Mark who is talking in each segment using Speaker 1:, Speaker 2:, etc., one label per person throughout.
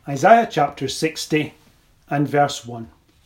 Speaker 1: Isaiah chapter 60 and verse 1.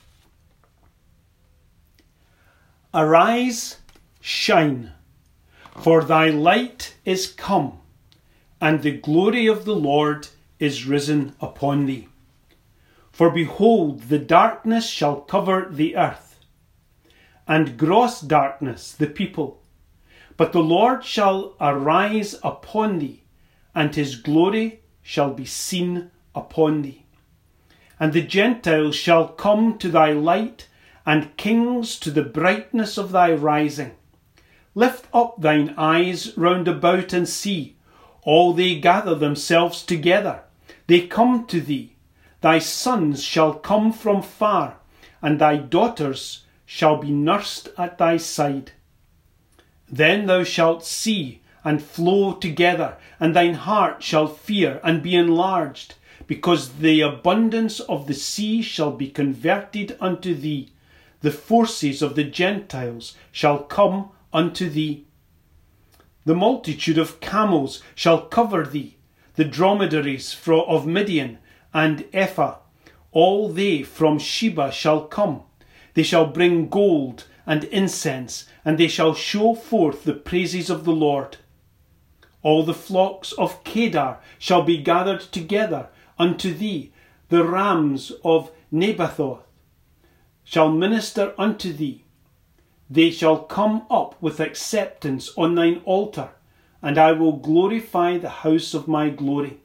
Speaker 1: Arise, shine, for thy light is come, and the glory of the Lord is risen upon thee. For behold, the darkness shall cover the earth, and gross darkness the people. But the Lord shall arise upon thee, and his glory shall be seen upon thee. And the Gentiles shall come to thy light, and kings to the brightness of thy rising. Lift up thine eyes round about and see. All they gather themselves together. They come to thee. Thy sons shall come from far, and thy daughters shall be nursed at thy side. Then thou shalt see and flow together, and thine heart shall fear and be enlarged, because the abundance of the sea shall be converted unto thee. The forces of the Gentiles shall come unto thee. The multitude of camels shall cover thee, the dromedaries of Midian and Ephah. All they from Sheba shall come. They shall bring gold and incense, and they shall show forth the praises of the Lord. All the flocks of Kedar shall be gathered together unto thee. The rams of Nebathoth shall minister unto thee. They shall come up with acceptance on thine altar, and I will glorify the house of my glory.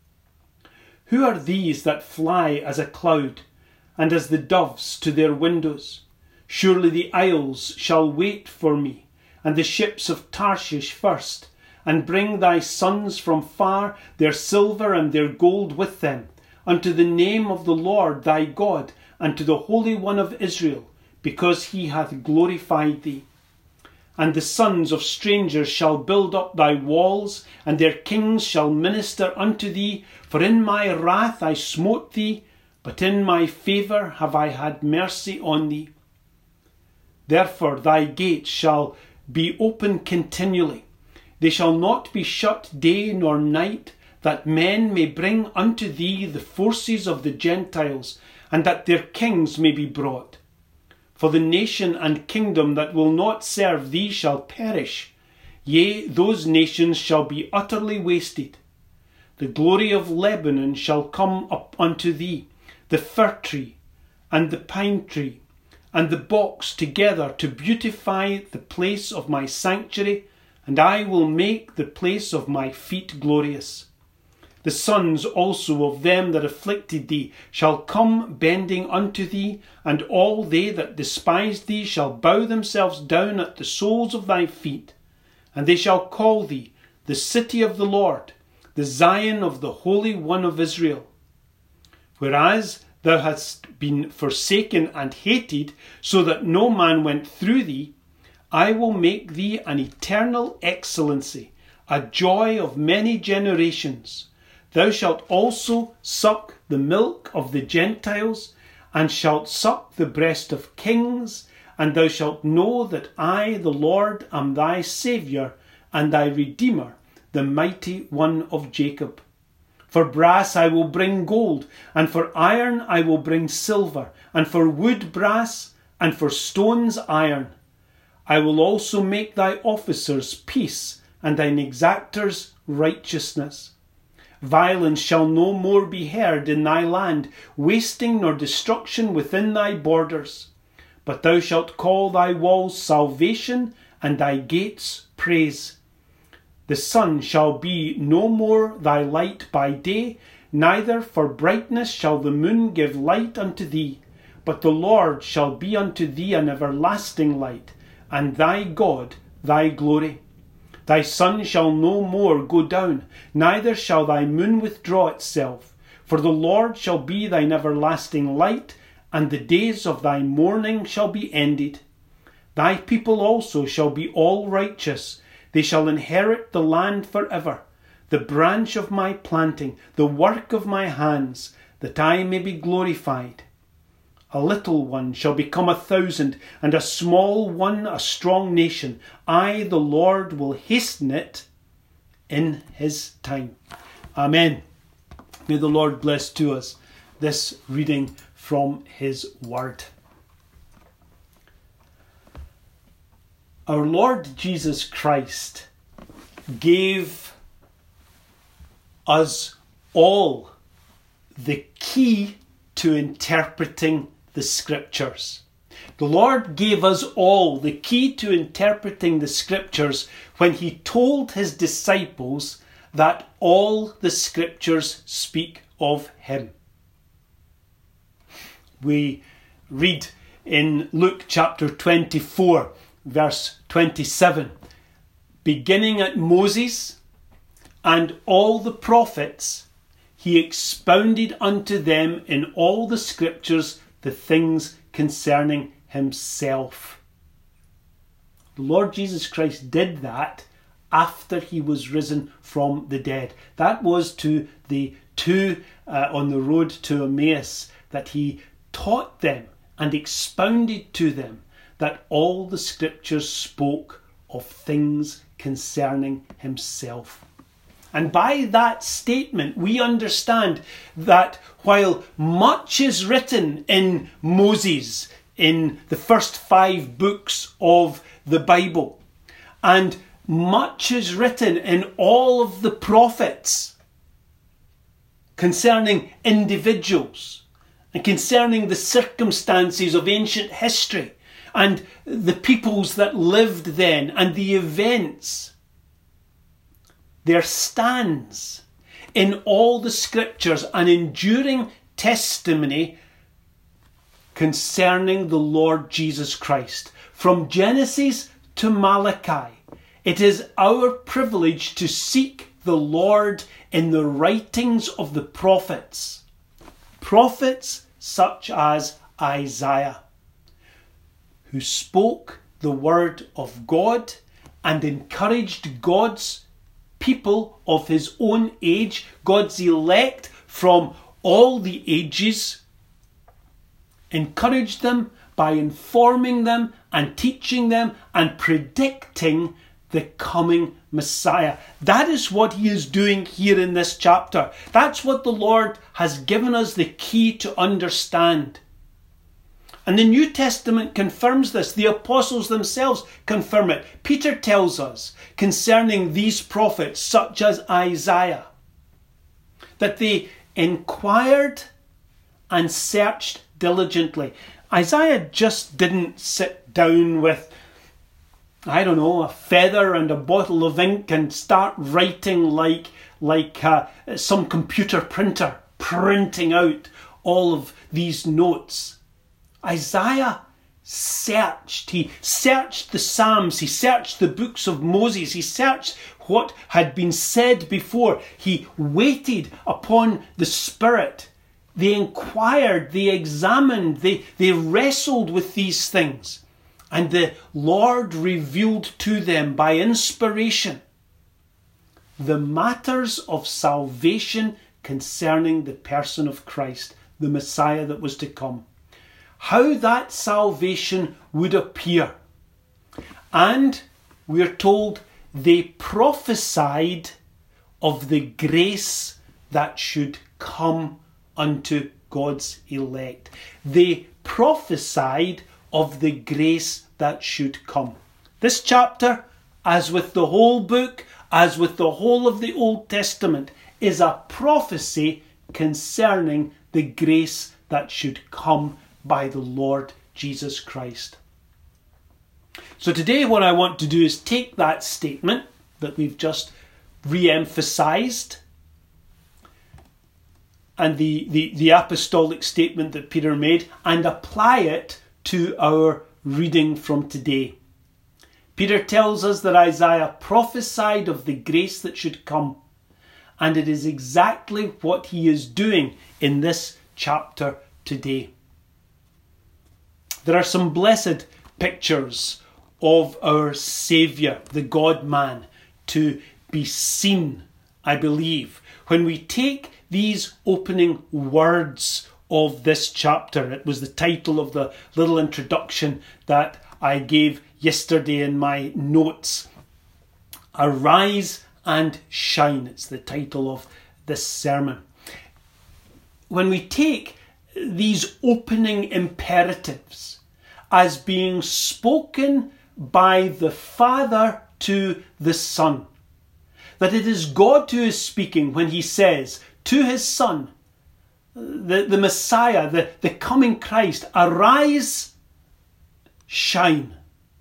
Speaker 1: Who are these that fly as a cloud, and as the doves to their windows? Surely the isles shall wait for me, and the ships of Tarshish first, and bring thy sons from far, their silver and their gold with them, unto the name of the Lord thy God, and to the Holy One of Israel, because he hath glorified thee. And the sons of strangers shall build up thy walls, and their kings shall minister unto thee. For in my wrath I smote thee, but in my favour have I had mercy on thee. Therefore thy gates shall be open continually. They shall not be shut day nor night, that men may bring unto thee the forces of the Gentiles, and that their kings may be brought. For the nation and kingdom that will not serve thee shall perish. Yea, those nations shall be utterly wasted. The glory of Lebanon shall come up unto thee, the fir tree, and the pine tree, and the box together to beautify the place of my sanctuary, and I will make the place of my feet glorious. The sons also of them that afflicted thee shall come bending unto thee, and all they that despise thee shall bow themselves down at the soles of thy feet. And they shall call thee the city of the Lord, the Zion of the Holy One of Israel. Whereas thou hast been forsaken and hated, so that no man went through thee, I will make thee an eternal excellency, a joy of many generations. Thou shalt also suck the milk of the Gentiles, and shalt suck the breast of kings, and thou shalt know that I, the Lord, am thy Saviour, and thy Redeemer, the mighty one of Jacob. For brass I will bring gold, and for iron I will bring silver, and for wood brass, and for stones iron. I will also make thy officers peace, and thine exactors righteousness. Violence shall no more be heard in thy land, wasting nor destruction within thy borders. But thou shalt call thy walls salvation, and thy gates praise. The sun shall be no more thy light by day, neither for brightness shall the moon give light unto thee. But the Lord shall be unto thee an everlasting light, and thy God thy glory. Thy sun shall no more go down, neither shall thy moon withdraw itself. For the Lord shall be thine everlasting light, and the days of thy mourning shall be ended. Thy people also shall be all righteous. They shall inherit the land for ever, the branch of my planting, the work of my hands, that I may be glorified. A little one shall become 1,000, and a small one a strong nation. I, the Lord, will hasten it in his time. Amen. May the Lord bless to us this reading from his word. Our Lord Jesus Christ gave us all the key to interpreting the Scriptures. The Lord gave us all the key to interpreting the Scriptures when he told his disciples that all the Scriptures speak of him. We read in Luke chapter 24, verse 27, beginning at Moses and all the prophets, he expounded unto them in all the Scriptures the things concerning himself. The Lord Jesus Christ did that after he was risen from the dead. That was to the two on the road to Emmaus, that he taught them and expounded to them that all the Scriptures spoke of things concerning himself. And by that statement, we understand that while much is written in Moses, in the first 5 books of the Bible, and much is written in all of the prophets concerning individuals and concerning the circumstances of ancient history and the peoples that lived then and the events, there stands in all the Scriptures an enduring testimony concerning the Lord Jesus Christ. From Genesis to Malachi, it is our privilege to seek the Lord in the writings of the prophets. Prophets such as Isaiah, who spoke the word of God and encouraged God's people of his own age, God's elect from all the ages, encouraged them by informing them and teaching them and predicting the coming Messiah. That is what he is doing here in this chapter. That's what the Lord has given us the key to understand. And the New Testament confirms this. The apostles themselves confirm it. Peter tells us concerning these prophets, such as Isaiah, that they inquired and searched diligently. Isaiah just didn't sit down with, a feather and a bottle of ink and start writing like some computer printer, printing out all of these notes. Isaiah searched. He searched the Psalms. He searched the books of Moses. He searched what had been said before. He waited upon the Spirit. They inquired, they examined, they wrestled with these things. And the Lord revealed to them by inspiration the matters of salvation concerning the person of Christ, the Messiah that was to come. How that salvation would appear. And we're told they prophesied of the grace that should come unto God's elect. They prophesied of the grace that should come. This chapter, as with the whole book, as with the whole of the Old Testament, is a prophecy concerning the grace that should come by the Lord Jesus Christ. So today what I want to do is take that statement that we've just re-emphasized and the apostolic statement that Peter made and apply it to our reading from today. Peter tells us that Isaiah prophesied of the grace that should come, and it is exactly what he is doing in this chapter today. There are some blessed pictures of our Saviour, the God-man, to be seen, I believe, when we take these opening words of this chapter. It was the title of the little introduction that I gave yesterday in my notes. Arise and shine. It's the title of this sermon. when we take these opening imperatives as being spoken by the Father to the Son, that it is God who is speaking when he says to his Son, the Messiah, the coming Christ, arise, shine.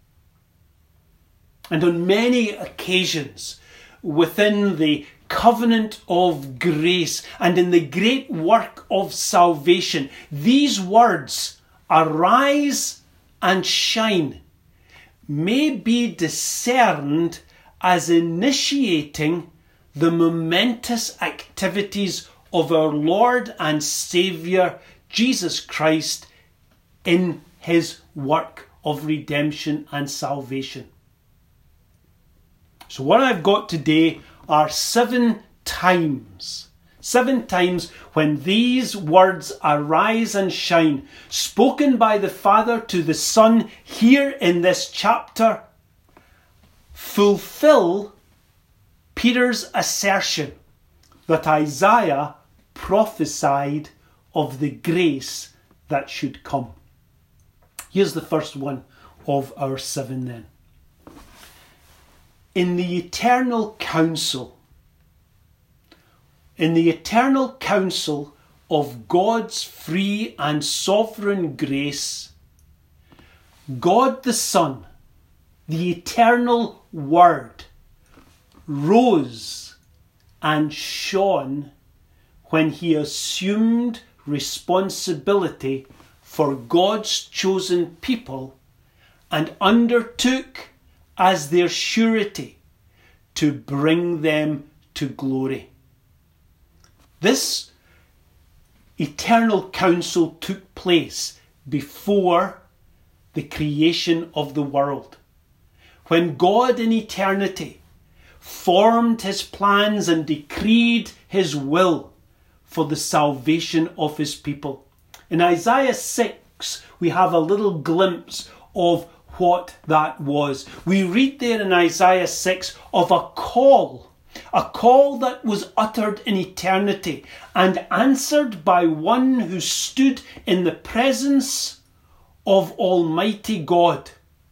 Speaker 1: And on many occasions within the covenant of grace and in the great work of salvation, these words, arise and shine, may be discerned as initiating the momentous activities of our Lord and Saviour Jesus Christ in his work of redemption and salvation. So what I've got today are 7 times when these words arise and shine, spoken by the Father to the Son here in this chapter, fulfill Peter's assertion that Isaiah prophesied of the grace that should come. Here's the first one of our 7 then. In the eternal counsel of God's free and sovereign grace, God the Son, the eternal Word, rose and shone when he assumed responsibility for God's chosen people and undertook as their surety to bring them to glory. This eternal counsel took place before the creation of the world, when God in eternity formed his plans and decreed his will for the salvation of his people. In Isaiah 6, we have a little glimpse of what that was. We read there in Isaiah 6 of a call that was uttered in eternity and answered by one who stood in the presence of Almighty God.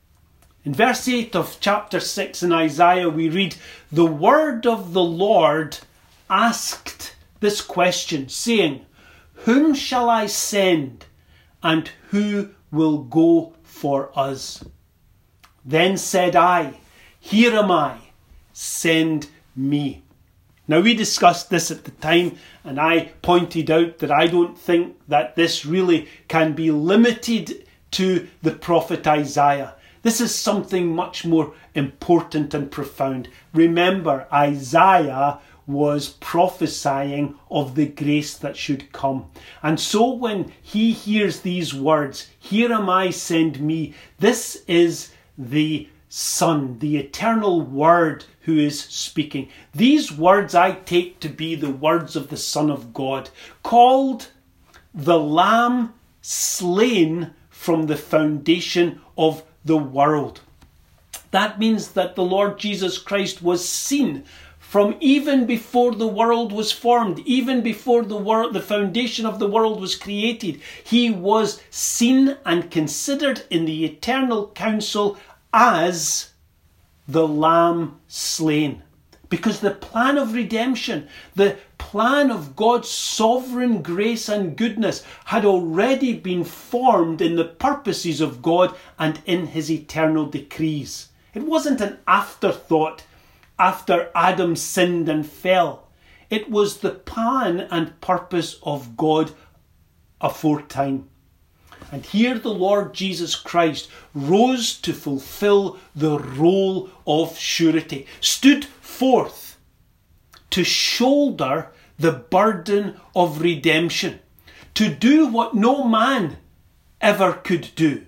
Speaker 1: In verse 8 of chapter 6 in Isaiah, we read, "The word of the Lord asked this question, saying, Whom shall I send, and who will go for us? Then said I, Here am I, send me." Now we discussed this at the time, and I pointed out that I don't think that this really can be limited to the prophet Isaiah. This is something much more important and profound. Remember, Isaiah was prophesying of the grace that should come. And so when he hears these words, "Here am I, send me," this is the Son, the eternal Word, who is speaking. These words I take to be the words of the Son of God, called the Lamb slain from the foundation of the world. That means that the Lord Jesus Christ was seen from even before the world was formed, even before the foundation of the world was created. He was seen and considered in the eternal council as the Lamb slain. Because the plan of redemption, the plan of God's sovereign grace and goodness had already been formed in the purposes of God and in his eternal decrees. It wasn't an afterthought after Adam sinned and fell. It was the plan and purpose of God aforetime. And here the Lord Jesus Christ rose to fulfill the role of surety, stood forth to shoulder the burden of redemption, to do what no man ever could do.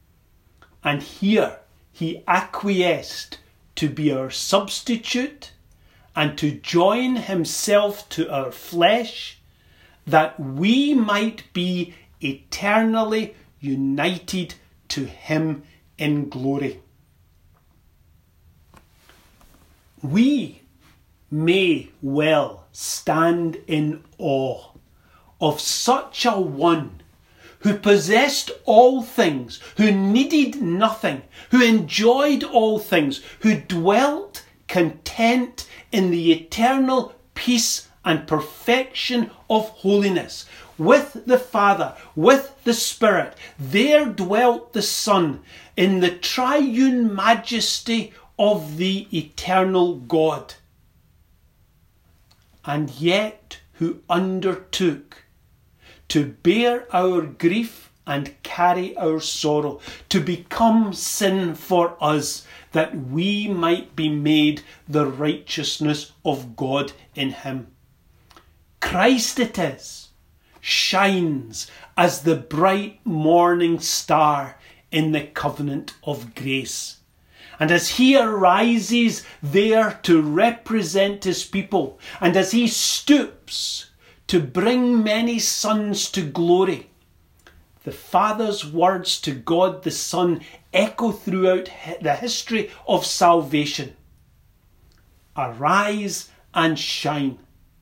Speaker 1: And here he acquiesced to be our substitute and to join himself to our flesh, that we might be eternally united to him in glory. We may well stand in awe of such a one who possessed all things, who needed nothing, who enjoyed all things, who dwelt content in the eternal peace and perfection of holiness. With the Father, with the Spirit, there dwelt the Son in the triune majesty of the eternal God. And yet who undertook to bear our grief and carry our sorrow, to become sin for us, that we might be made the righteousness of God in him. Christ it is, shines as the bright morning star in the covenant of grace. And as he arises there to represent his people, and as he stoops to bring many sons to glory, the Father's words to God the Son echo throughout the history of salvation. Arise and shine.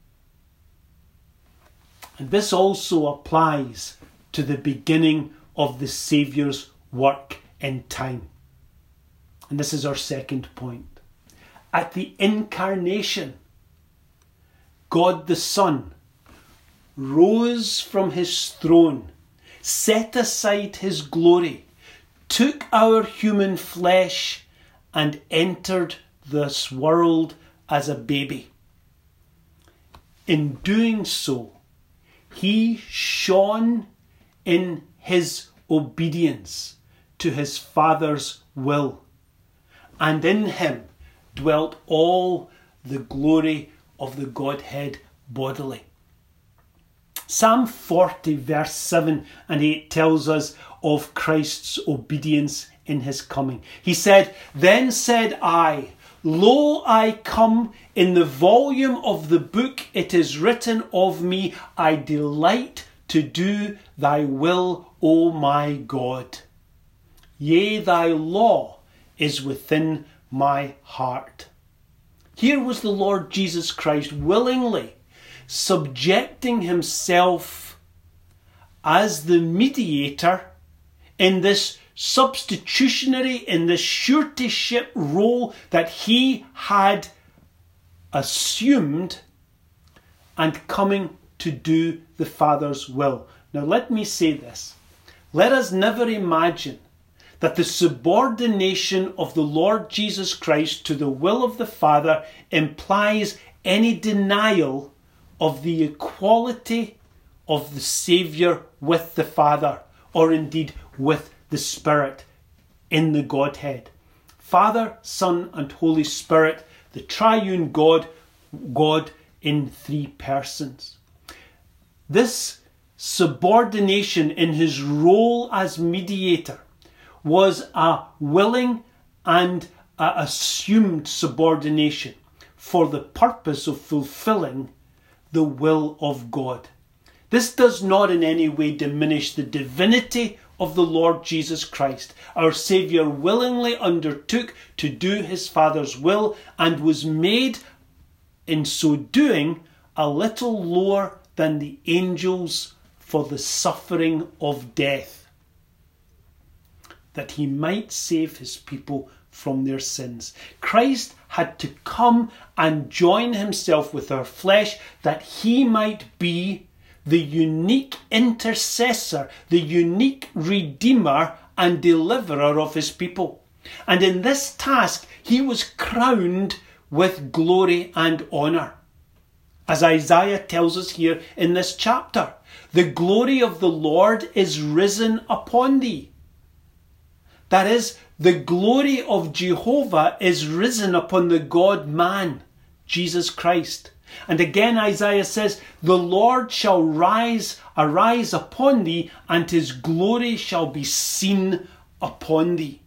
Speaker 1: And this also applies to the beginning of the Saviour's work in time. And this is our second point. At the incarnation, God the Son rose from his throne, set aside his glory, took our human flesh and entered this world as a baby. In doing so, he shone in his obedience to his Father's will, and in him dwelt all the glory of the Godhead bodily. Psalm 40 verse 7 and 8 tells us of Christ's obedience in his coming. He said, "Then said I, Lo, I come, in the volume of the book it is written of me, I delight to do thy will, O my God. Yea, thy law is within my heart." Here was the Lord Jesus Christ willingly subjecting himself as the mediator in this substitutionary, in this suretyship role that he had assumed, and coming to do the Father's will. Now let me say this. Let us never imagine that the subordination of the Lord Jesus Christ to the will of the Father implies any denial of the equality of the Saviour with the Father, or indeed with the Spirit in the Godhead. Father, Son and Holy Spirit, the triune God in three persons. This subordination in his role as mediator was a willing and assumed subordination for the purpose of fulfilling the will of God. This does not in any way diminish the divinity of the Lord Jesus Christ. Our Saviour willingly undertook to do his Father's will and was made, in so doing, a little lower than the angels for the suffering of death, that he might save his people from their sins. Christ had to come and join himself with our flesh that he might be the unique intercessor, the unique redeemer and deliverer of his people. And in this task, he was crowned with glory and honour. As Isaiah tells us here in this chapter, the glory of the Lord is risen upon thee. That is, the glory of Jehovah is risen upon the God-man, Jesus Christ. And again Isaiah says, the Lord shall arise upon thee, and his glory shall be seen upon thee.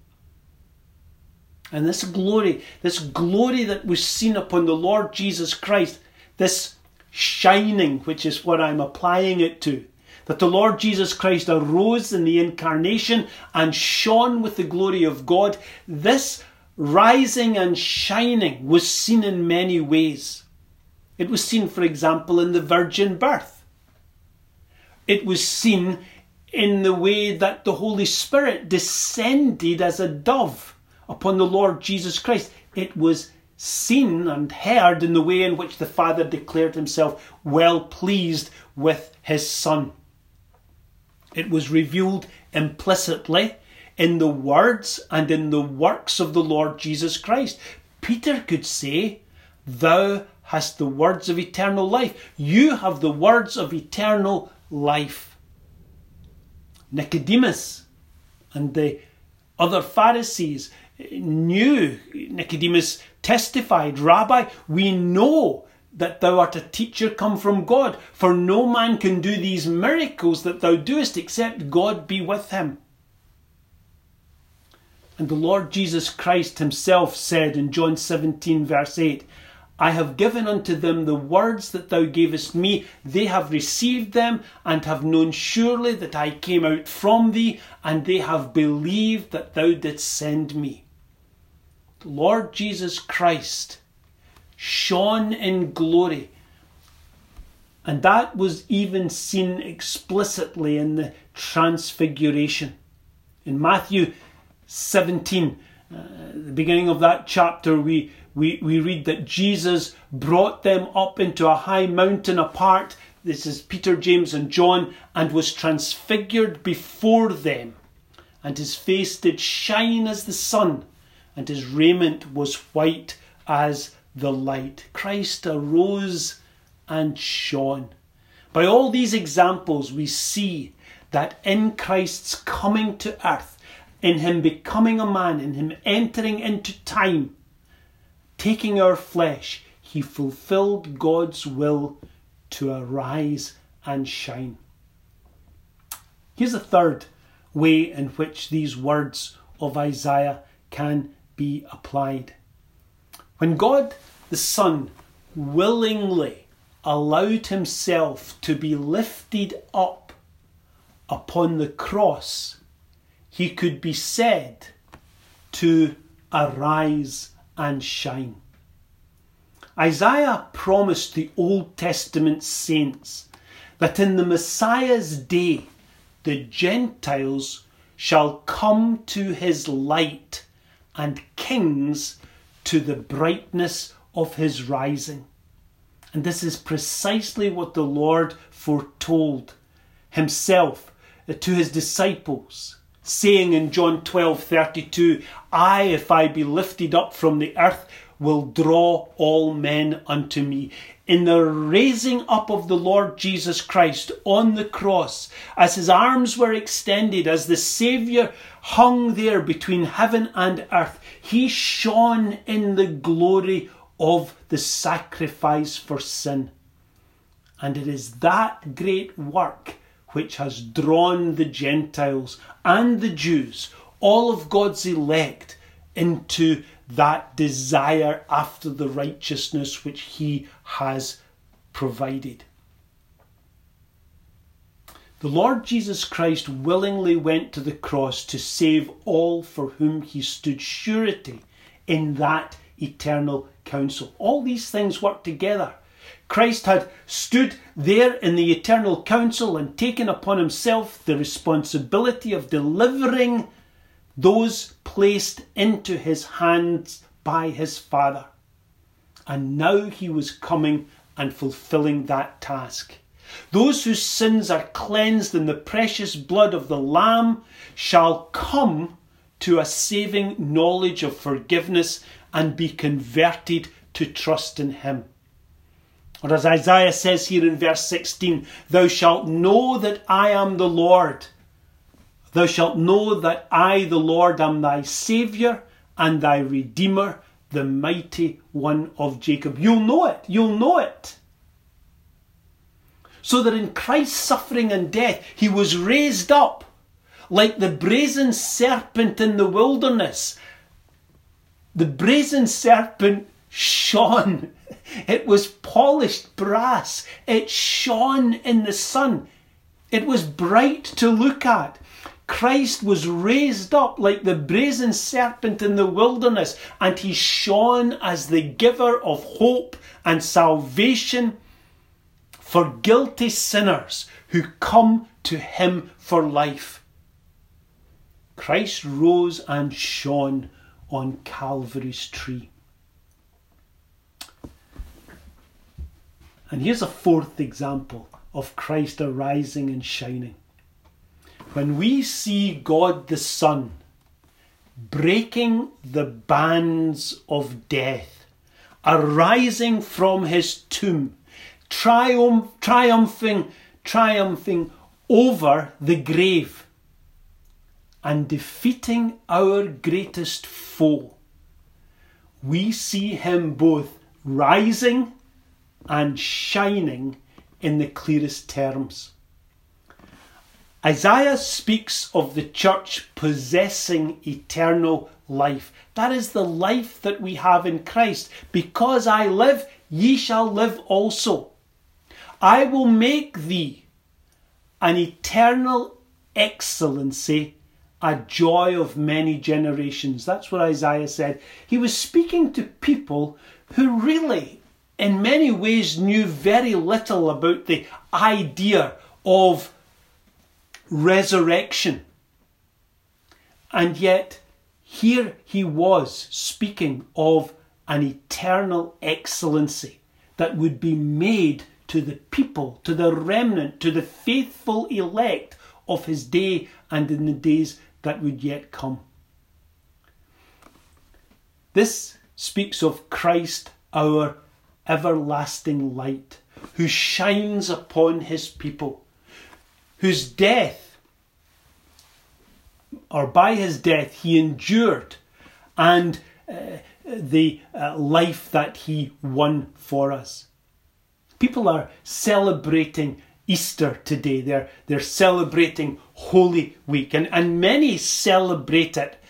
Speaker 1: And this glory that was seen upon the Lord Jesus Christ, this shining, which is what I'm applying it to, that the Lord Jesus Christ arose in the incarnation and shone with the glory of God, this rising and shining was seen in many ways. It was seen, for example, in the virgin birth. It was seen in the way that the Holy Spirit descended as a dove upon the Lord Jesus Christ. It was seen and heard in the way in which the Father declared himself well pleased with his Son. It was revealed implicitly in the words and in the works of the Lord Jesus Christ. Peter could say, "Thou hast the words of eternal life." You have the words of eternal life. Nicodemus and the other Pharisees knew. Nicodemus testified, "Rabbi, we know that thou art a teacher come from God, for no man can do these miracles that thou doest except God be with him." And the Lord Jesus Christ himself said in John 17 verse 8, "I have given unto them the words that thou gavest me. They have received them and have known surely that I came out from thee, and they have believed that thou didst send me." The Lord Jesus Christ shone in glory, and that was even seen explicitly in the Transfiguration. In Matthew 17, the beginning of that chapter, we read that Jesus brought them up into a high mountain apart. This is Peter, James and John, and was transfigured before them. And his face did shine as the sun, and his raiment was white as the light. Christ arose and shone. By all these examples, we see that in Christ's coming to earth, in him becoming a man, in him entering into time, taking our flesh, he fulfilled God's will to arise and shine. Here's a third way in which these words of Isaiah can be applied. When God the Son willingly allowed himself to be lifted up upon the cross, he could be said to arise and shine. Isaiah promised the Old Testament saints that in the Messiah's day the Gentiles shall come to his light and kings to the brightness of his rising. And this is precisely what the Lord foretold himself to his disciples, saying in John 12:32, "I, if I be lifted up from the earth, will draw all men unto me." In the raising up of the Lord Jesus Christ on the cross, as his arms were extended, as the Saviour hung there between heaven and earth, he shone in the glory of the sacrifice for sin. And it is that great work which has drawn the Gentiles and the Jews, all of God's elect, into that desire after the righteousness which he has provided. The Lord Jesus Christ willingly went to the cross to save all for whom he stood surety in that eternal council. All these things work together. Christ had stood there in the eternal council and taken upon himself the responsibility of delivering those placed into his hands by his Father. And now he was coming and fulfilling that task. Those whose sins are cleansed in the precious blood of the Lamb shall come to a saving knowledge of forgiveness and be converted to trust in him. Or as Isaiah says here in verse 16, "Thou shalt know that I am the Lord. Thou shalt know that I, the Lord, am thy Saviour and thy Redeemer, the mighty one of Jacob." You'll know it. You'll know it. So that in Christ's suffering and death, he was raised up like the brazen serpent in the wilderness. The brazen serpent shone. It was polished brass. It shone in the sun. It was bright to look at. Christ was raised up like the brazen serpent in the wilderness, and he shone as the giver of hope and salvation for guilty sinners who come to him for life. Christ rose and shone on Calvary's tree. And here's a fourth example of Christ arising and shining. When we see God the Son breaking the bands of death, arising from his tomb, triumphing over the grave, and defeating our greatest foe, we see him both rising and shining in the clearest terms. Isaiah speaks of the church possessing eternal life. That is the life that we have in Christ. Because I live, ye shall live also. I will make thee an eternal excellency, a joy of many generations. That's what Isaiah said. He was speaking to people who really, in many ways, knew very little about the idea of resurrection. And yet, here he was speaking of an eternal excellency that would be made to the people, to the remnant, to the faithful elect of his day and in the days that would yet come. This speaks of Christ, our everlasting light, who shines upon his people, whose death, or by his death, he endured, and the life that he won for us. People are celebrating Easter today. They're celebrating Holy Week, and many celebrate it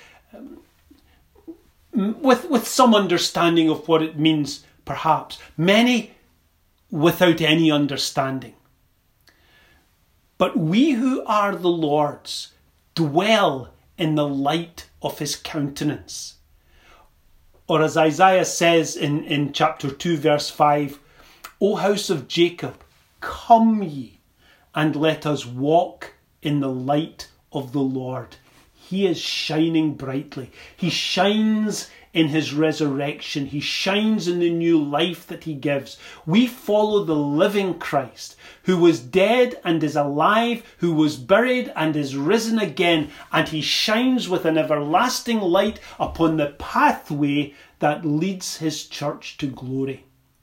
Speaker 1: with some understanding of what it means, perhaps. Many without any understanding. But we who are the Lord's dwell in the light of his countenance. Or as Isaiah says in chapter 2 verse 5, O house of Jacob, come ye, and let us walk in the light of the Lord. He is shining brightly. He shines in his resurrection. He shines in the new life that he gives. We follow the living Christ, who was dead and is alive, who was buried and is risen again, and he shines with an everlasting light upon the pathway that leads his church to glory.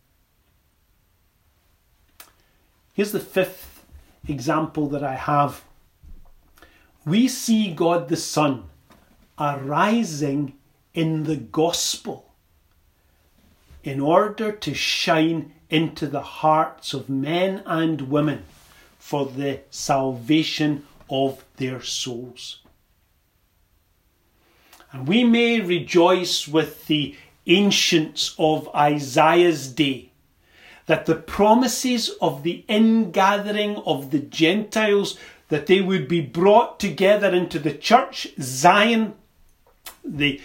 Speaker 1: Here's the fifth example that I have. We see God the Son arising in the gospel in order to shine into the hearts of men and women for the salvation of their souls. And we may rejoice with the ancients of Isaiah's day that the promises of the ingathering of the Gentiles, that they would be brought together into the church, Zion, the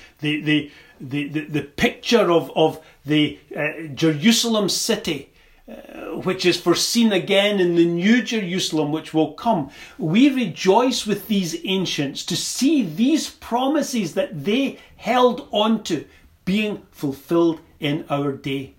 Speaker 1: picture of the Jerusalem city, which is foreseen again in the new Jerusalem which will come. We rejoice with these ancients to see these promises that they held on to being fulfilled in our day.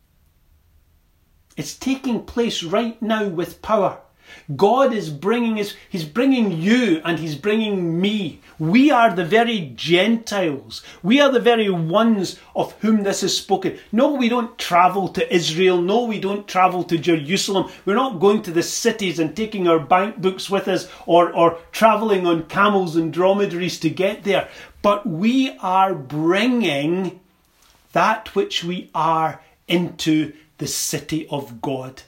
Speaker 1: It's taking place right now with power. God is he's bringing you and he's bringing me. We are the very Gentiles. We are the very ones of whom this is spoken. No, we don't travel to Israel. No, we don't travel to Jerusalem. We're not going to the cities and taking our bank books with us or travelling on camels and dromedaries to get there. But we are bringing that which we are into the city of God.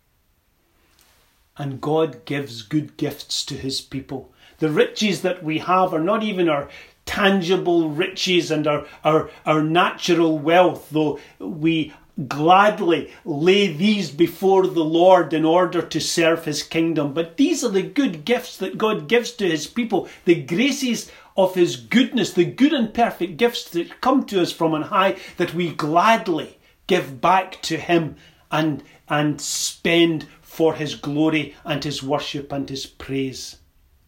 Speaker 1: And God gives good gifts to his people. The riches that we have are not even our tangible riches and our natural wealth, though we gladly lay these before the Lord in order to serve his kingdom. But these are the good gifts that God gives to his people, the graces of his goodness, the good and perfect gifts that come to us from on high, that we gladly give back to him and spend for his glory and his worship and his praise.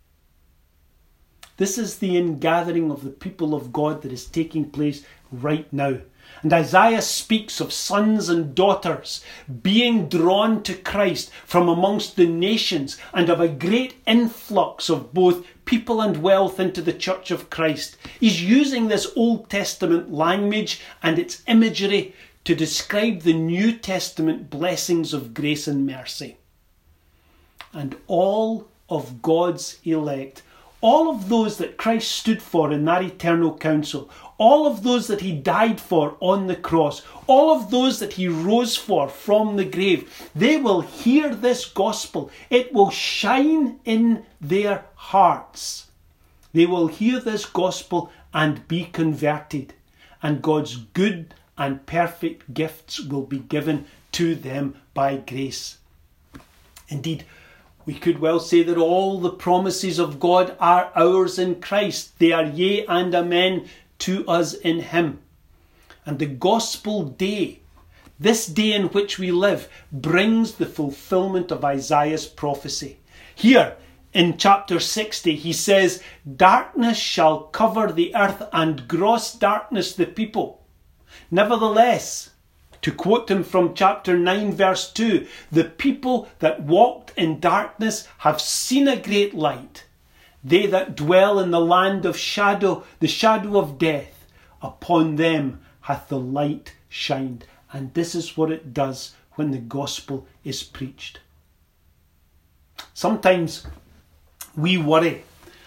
Speaker 1: This is the ingathering of the people of God that is taking place right now. And Isaiah speaks of sons and daughters being drawn to Christ from amongst the nations, and of a great influx of both people and wealth into the church of Christ. He's using this Old Testament language and its imagery to describe the New Testament blessings of grace and mercy. And all of God's elect, all of those that Christ stood for in that eternal council, all of those that he died for on the cross, all of those that he rose for from the grave, they will hear this gospel. It will shine in their hearts. They will hear this gospel and be converted, and God's good and perfect gifts will be given to them by grace. Indeed, we could well say that all the promises of God are ours in Christ. They are yea and amen to us in him. And the gospel day, this day in which we live, brings the fulfillment of Isaiah's prophecy. Here in chapter 60, he says, "Darkness shall cover the earth, and gross darkness the people. Nevertheless," to quote him from chapter 9 verse 2, "the people that walked in darkness have seen a great light. They that dwell in the land of shadow, the shadow of death, upon them hath the light shined." And this is what it does when the gospel is preached. Sometimes we worry.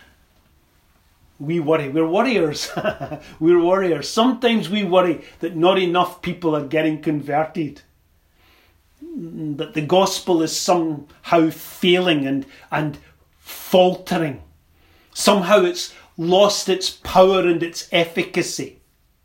Speaker 1: We're worriers. We're warriors. Sometimes we worry that not enough people are getting converted, that the gospel is somehow failing and faltering. Somehow it's lost its power and its efficacy.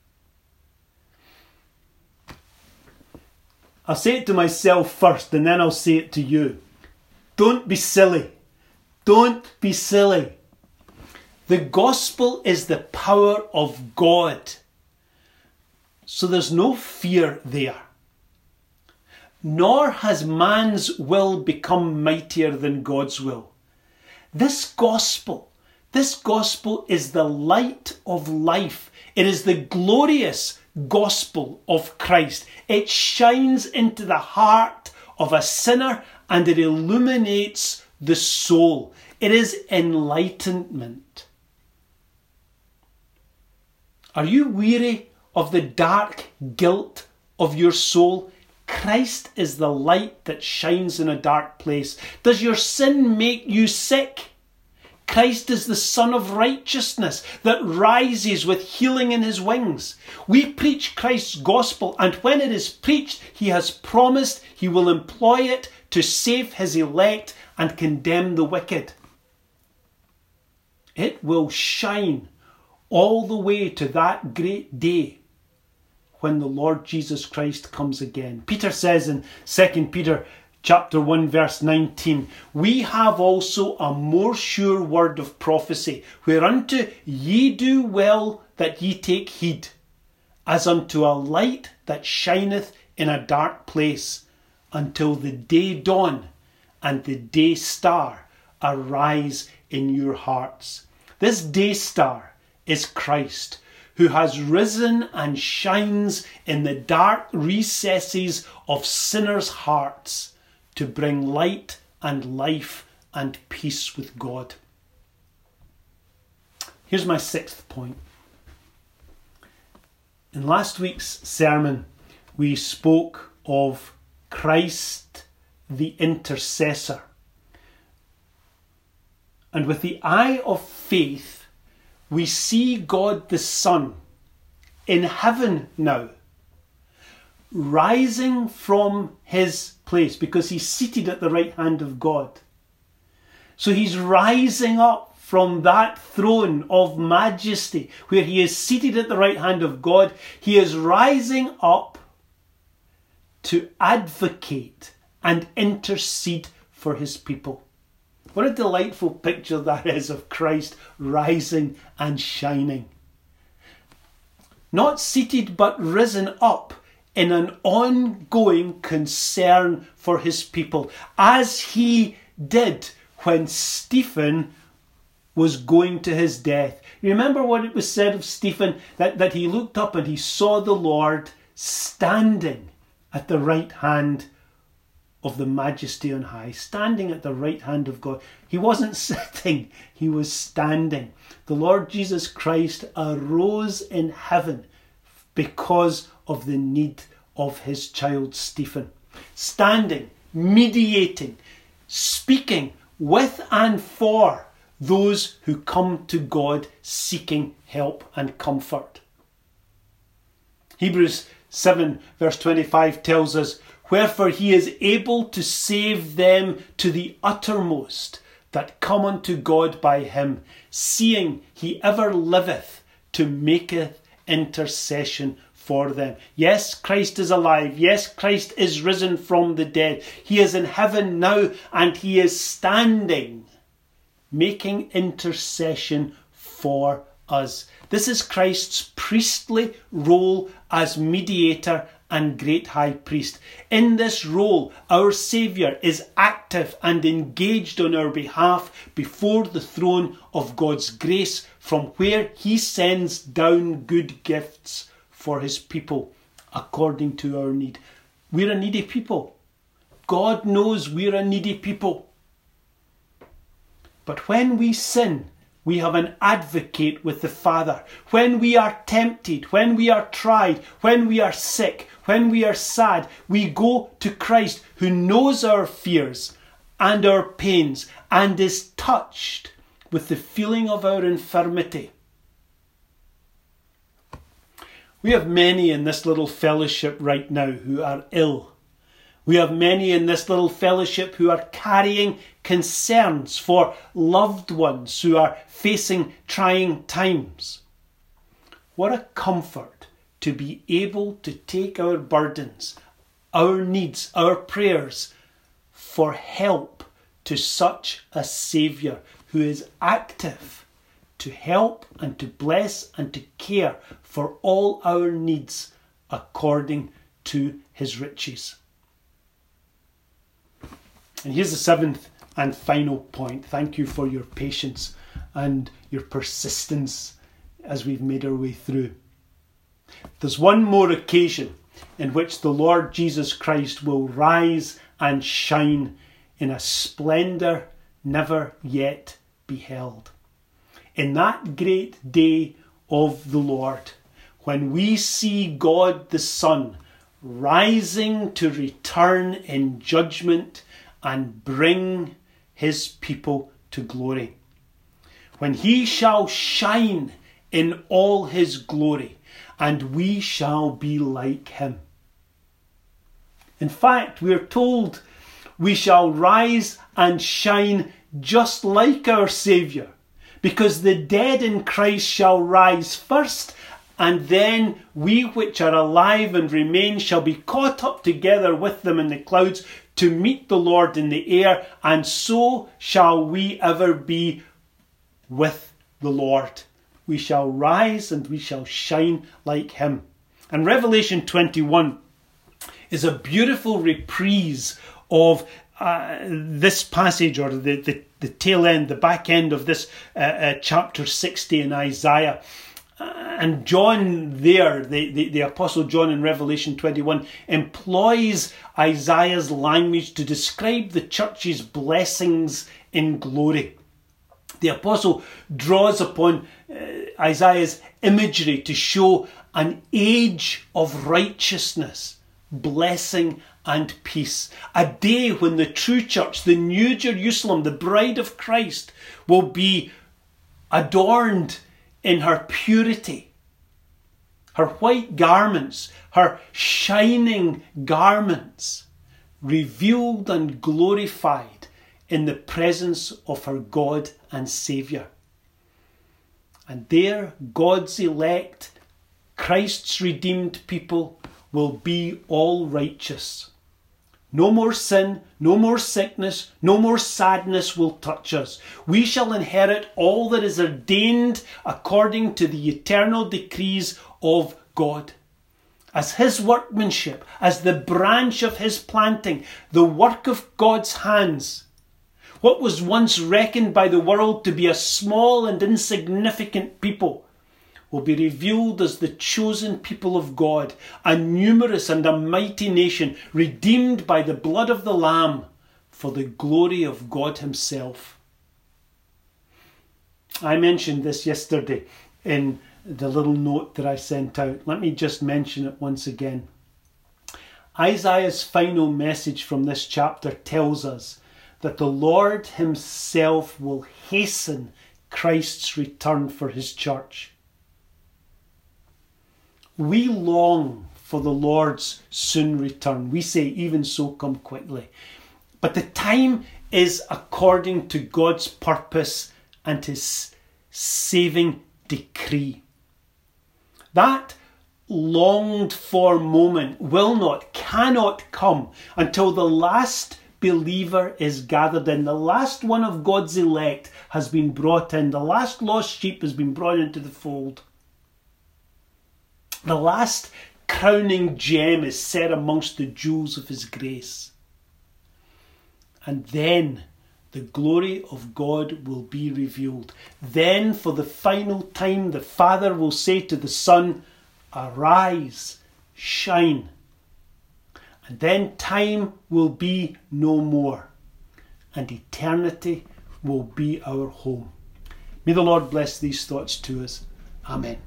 Speaker 1: I'll say it to myself first, and then I'll say it to you. Don't be silly. Don't be silly. The gospel is the power of God. So there's no fear there. Nor has man's will become mightier than God's will. This gospel is the light of life. It is the glorious gospel of Christ. It shines into the heart of a sinner and it illuminates the soul. It is enlightenment. Are you weary of the dark guilt of your soul? Christ is the light that shines in a dark place. Does your sin make you sick? Christ is the Son of Righteousness that rises with healing in his wings. We preach Christ's gospel, and when it is preached, he has promised he will employ it to save his elect and condemn the wicked. It will shine all the way to that great day when the Lord Jesus Christ comes again. Peter says in 2 Peter chapter 1 verse 19, "We have also a more sure word of prophecy, whereunto ye do well that ye take heed, as unto a light that shineth in a dark place, until the day dawn and the day star arise in your hearts." This day star is Christ, who has risen and shines in the dark recesses of sinners' hearts to bring light and life and peace with God. Here's my sixth point. In last week's sermon, we spoke of Christ the intercessor. And with the eye of faith, we see God the Son in heaven now, rising from his place, because he's seated at the right hand of God. So he's rising up from that throne of majesty where he is seated at the right hand of God. He is rising up to advocate and intercede for his people. What a delightful picture that is of Christ rising and shining. Not seated but risen up in an ongoing concern for his people, as he did when Stephen was going to his death. Remember what it was said of Stephen, that he looked up and he saw the Lord standing at the right hand of the Majesty on high, standing at the right hand of God. He wasn't sitting, he was standing. The Lord Jesus Christ arose in heaven because of the need of his child Stephen. Standing, mediating, speaking with and for those who come to God seeking help and comfort. Hebrews 7 verse 25 tells us, wherefore he is able to save them to the uttermost that come unto God by him, seeing he ever liveth to maketh intercession for them. Yes, Christ is alive. Yes, Christ is risen from the dead. He is in heaven now, and he is standing, making intercession for us. This is Christ's priestly role as mediator and great high priest. In this role, our Saviour is active and engaged on our behalf before the throne of God's grace, from where he sends down good gifts for his people according to our need. We're a needy people. God knows we're a needy people. But when we sin, we have an advocate with the Father. When we are tempted, when we are tried, when we are sick, when we are sad, we go to Christ, who knows our fears and our pains and is touched with the feeling of our infirmity. We have many in this little fellowship right now who are ill. We have many in this little fellowship who are carrying concerns for loved ones who are facing trying times. What a comfort to be able to take our burdens, our needs, our prayers for help to such a Saviour who is active to help and to bless and to care for all our needs according to his riches. And here's the seventh and final point. Thank you for your patience and your persistence as we've made our way through. There's one more occasion in which the Lord Jesus Christ will rise and shine in a splendour never yet beheld. In that great day of the Lord, when we see God the Son rising to return in judgment and bring his people to glory. When he shall shine in all his glory, and we shall be like him. In fact, we are told we shall rise and shine just like our Saviour, because the dead in Christ shall rise first, and then we which are alive and remain shall be caught up together with them in the clouds to meet the Lord in the air, and so shall we ever be with the Lord. We shall rise and we shall shine like him. And Revelation 21 is a beautiful reprise of this passage, or the tail end, the back end of this chapter 60 in Isaiah. And John there, the Apostle John in Revelation 21, employs Isaiah's language to describe the church's blessings in glory. The Apostle draws upon Isaiah's imagery to show an age of righteousness, blessing and peace. A day when the true church, the New Jerusalem, the bride of Christ, will be adorned in her purity, her white garments, her shining garments, revealed and glorified in the presence of her God and Saviour. And there, God's elect, Christ's redeemed people, will be all righteous. No more sin, no more sickness, no more sadness will touch us. We shall inherit all that is ordained according to the eternal decrees of God. as his workmanship, as the branch of his planting, the work of God's hands. What was once reckoned by the world to be a small and insignificant people will be revealed as the chosen people of God, a numerous and a mighty nation, redeemed by the blood of the Lamb for the glory of God himself. I mentioned this yesterday in the little note that I sent out. Let me just mention it once again. Isaiah's final message from this chapter tells us that the Lord himself will hasten Christ's return for his church. We long for the Lord's soon return. We say, even so, come quickly. But the time is according to God's purpose and his saving decree. That longed for moment cannot come until the last believer is gathered in. The last one of God's elect has been brought in. The last lost sheep has been brought into the fold. The last crowning gem is set amongst the jewels of his grace. And then the glory of God will be revealed. Then for the final time the Father will say to the Son, arise, shine. And then time will be no more, and eternity will be our home. May the Lord bless these thoughts to us. Amen.